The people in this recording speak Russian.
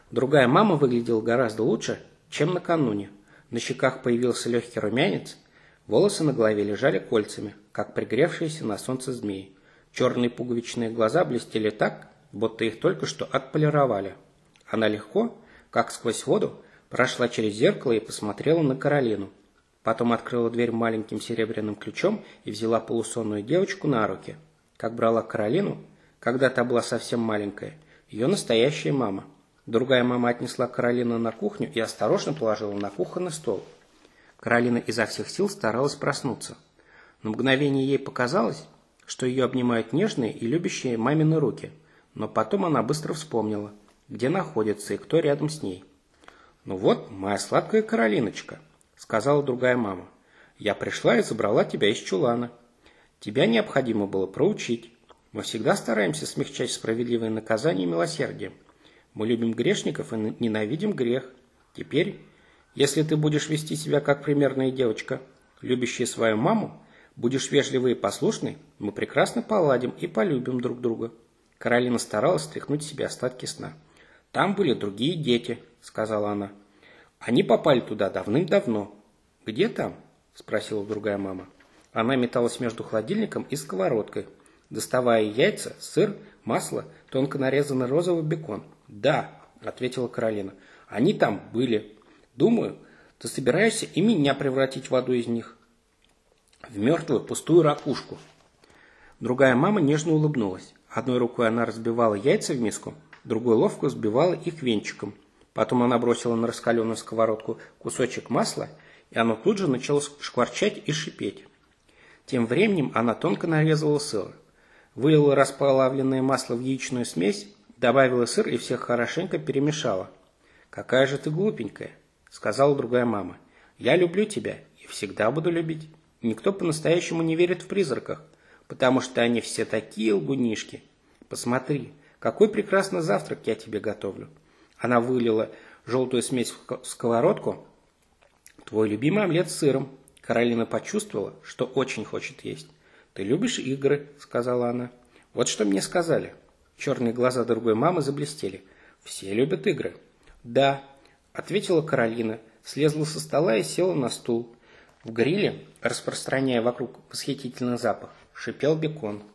Другая мама выглядела гораздо лучше, чем накануне. На щеках появился легкий румянец, волосы на голове лежали кольцами, как пригревшиеся на солнце змеи. Черные пуговичные глаза блестели так, будто их только что отполировали. Она легко, как сквозь воду, прошла через зеркало и посмотрела на Каролину. Потом открыла дверь маленьким серебряным ключом и взяла полусонную девочку на руки, как брала Каролину, когда та была совсем маленькая, ее настоящая мама. Другая мама отнесла Каролину на кухню и осторожно положила на кухонный стол. Каролина изо всех сил старалась проснуться. На мгновение ей показалось, что ее обнимают нежные и любящие мамины руки, но потом она быстро вспомнила, где находится и кто рядом с ней. «Ну вот, моя сладкая Каролиночка», — сказала другая мама. «Я пришла и забрала тебя из чулана. Тебя необходимо было проучить. Мы всегда стараемся смягчать справедливые наказания милосердием. Мы любим грешников и ненавидим грех. Теперь, если ты будешь вести себя как примерная девочка, любящая свою маму, будешь вежливой и послушной, мы прекрасно поладим и полюбим друг друга». Каролина старалась стряхнуть с себя остатки сна. «Там были другие дети», — сказала она. «Они попали туда давным-давно». «Где там?» — спросила другая мама. Она металась между холодильником и сковородкой, доставая яйца, сыр, масло, тонко нарезанный розовый бекон. «Да», — ответила Каролина, — «они там были. Думаю, ты собираешься и меня превратить в одну из них, в мертвую пустую ракушку». Другая мама нежно улыбнулась. Одной рукой она разбивала яйца в миску, другой ловко взбивала их венчиком. Потом она бросила на раскаленную сковородку кусочек масла, и оно тут же начало шкварчать и шипеть. Тем временем она тонко нарезала сыр, вылила расплавленное масло в яичную смесь, добавила сыр и всех хорошенько перемешала. «Какая же ты глупенькая», — сказала другая мама. «Я люблю тебя и всегда буду любить. Никто по-настоящему не верит в призраках, потому что они все такие лгунишки. Посмотри, какой прекрасный завтрак я тебе готовлю». Она вылила желтую смесь в сковородку. «Твой любимый омлет с сыром». Каролина почувствовала, что очень хочет есть. «Ты любишь игры», — сказала она. «Вот что мне сказали». Черные глаза другой мамы заблестели. «Все любят игры». «Да», — ответила Каролина, слезла со стола и села на стул. В гриле, распространяя вокруг восхитительный запах, шипел бекон.